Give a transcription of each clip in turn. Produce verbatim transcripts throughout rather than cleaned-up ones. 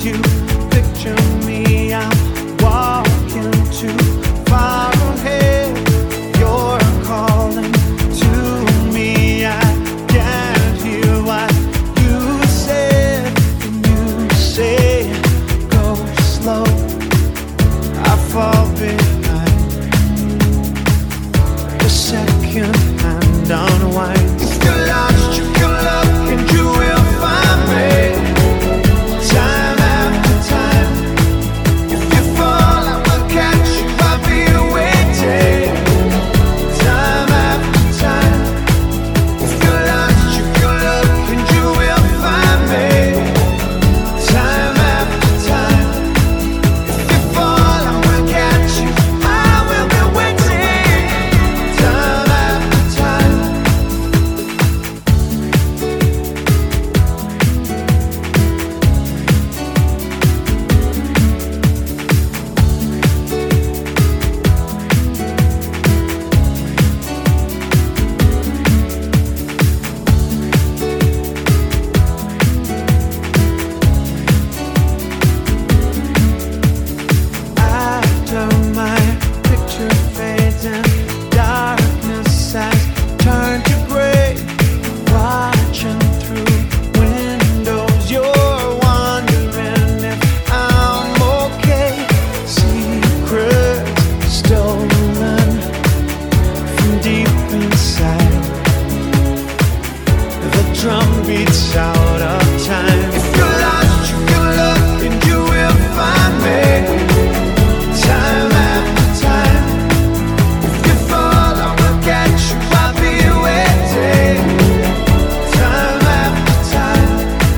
you picture me, I'm walking too far ahead. You're calling to me, I can't hear what you said. And you say, go slow, I fall behind. The second hand unwinds. If you're lost, you can look and you will find me. Time after time. If you fall, I will catch you, I'll be waiting. Time after time. If you're lost, you can look and you will find me. Time after time. If you fall, I will catch you, I will be waiting. Time after time. After my picture fades and darkness has turned to gray, watching through windows, you're wondering if I'm okay. Secrets stolen from deep inside. The drum beats out of time. If you're lost, you can look and you will find me. Time after time. If you fall, I will catch you, I'll be waiting. Time after time.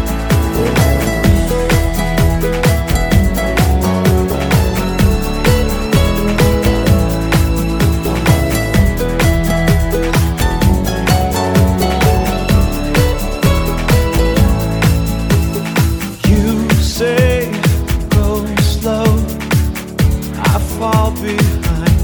You say, go slow, I fall behind.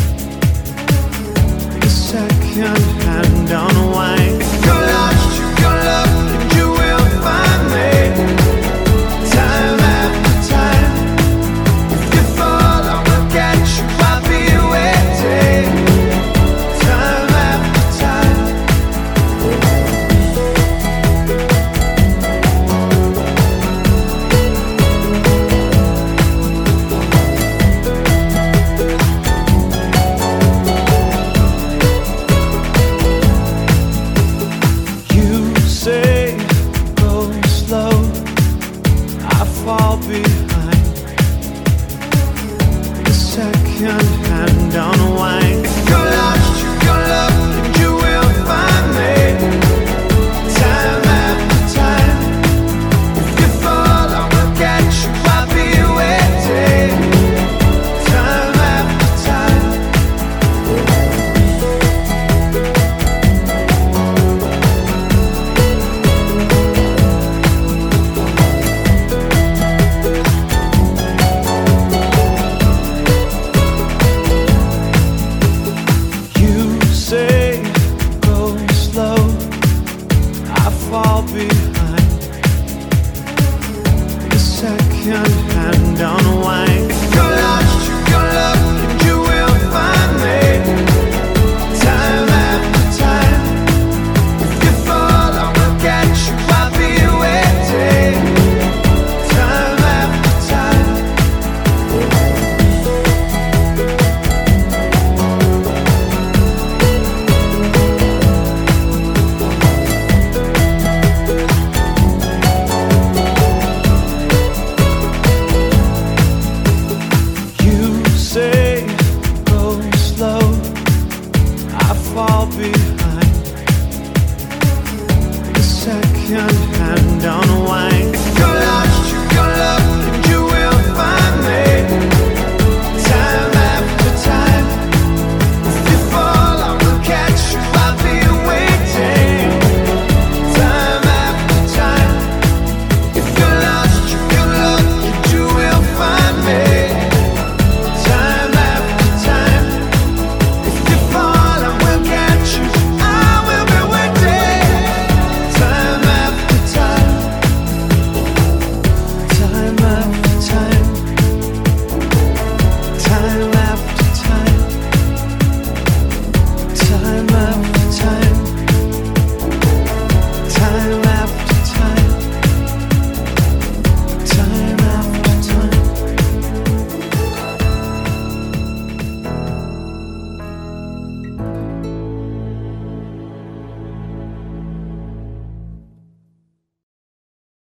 The second hand unwind. If you're lost, you can look and you will find me. Time after time. If you fall, I will catch you, I'll be waiting. Time after time. You say, go slow, I fall behind. The second hand unwind. If you're lost, you can look and you will find me. Time after time. If you fall, I will catch you, I'll be waiting. Time after time. You say, go slow, I fall behind. The second hand unwind.